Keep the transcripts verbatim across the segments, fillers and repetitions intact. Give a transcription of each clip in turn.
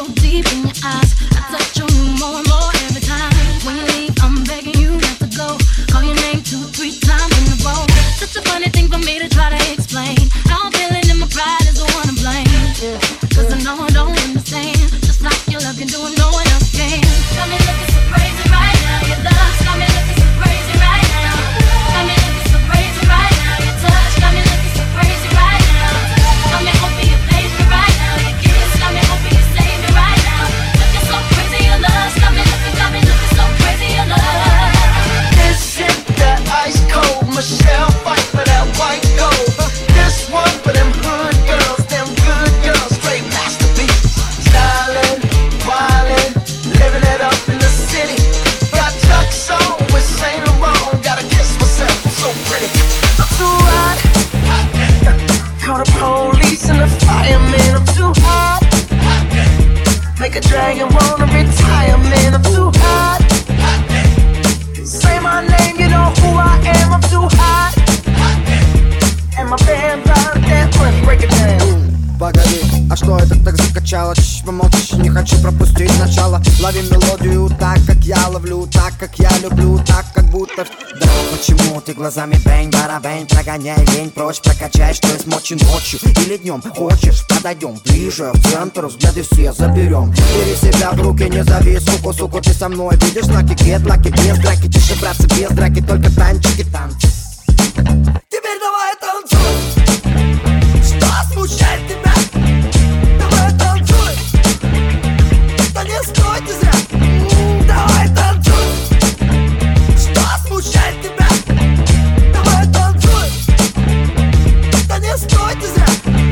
so deep in your eyes. I touch on you more and more every time. When you leave, I'm begging you not to go. Call your name two, three times in a row. Such a funny thing for me to try to explain. How I'm feeling and my pride is the one to blame. Cause I know I don't understand. Just like your love can do it, no one else can. Got me looking so crazy right now. Your love's got me looking so crazy right now. Got me looking so crazy right now. Your touch got me looking so crazy right now. Got me hoping you page me right now. Your kiss got me hoping you save me right now. Looking so crazy, your love's got me looking, got me looking so crazy, your love. This shit that ice cold, Michelle fight for that white gold. This one for them hood girls, them good girls, straight masterpiece. Stylin', wildin', living it up in the city. Got Chuck's on with Saint Laurent, gotta kiss myself, I'm so pretty. I'm too hot. Call the police and the fireman, I'm too hot. Make a dragon wanna retire, man, I'm too hot. Say my name, you know who I am, I'm too hot. And my band brought that one, break it down. Погоди, а что это так закачало? Чш, помолчишь, не хочу пропустить начало. Лови мелодию так, как я ловлю, так, как я люблю, так, как будто... Да, почему ты глазами бэнь-барабэнь? Прогоняй лень прочь, прокачай, что есть мочи ночью или днем. Хочешь, подойдем ближе, в центр, взгляды все заберем. Бери себя в руки, не зови, суку, суку, ты со мной. Видишь знаки, get лаки, без драки, тише, братцы, без драки, только танчики, танцы. Теперь давай танцуй. Что смущает тебя? Давай танцуй. Да не стойте зря. М-м, давай танцуй. Что смущает тебя? Давай танцуй. Да не стойте зря.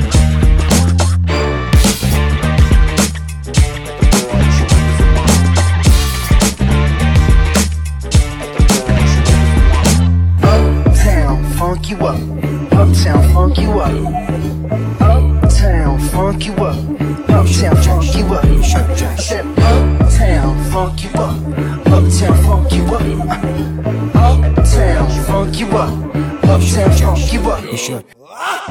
Uptown, funk you up. Uptown, funk you up. Uptown, funk you up. Uptown, funk you up. I said uptown, funk you up. Uptown, funk you up. Uptown, funk you up. Uptown, funk you up.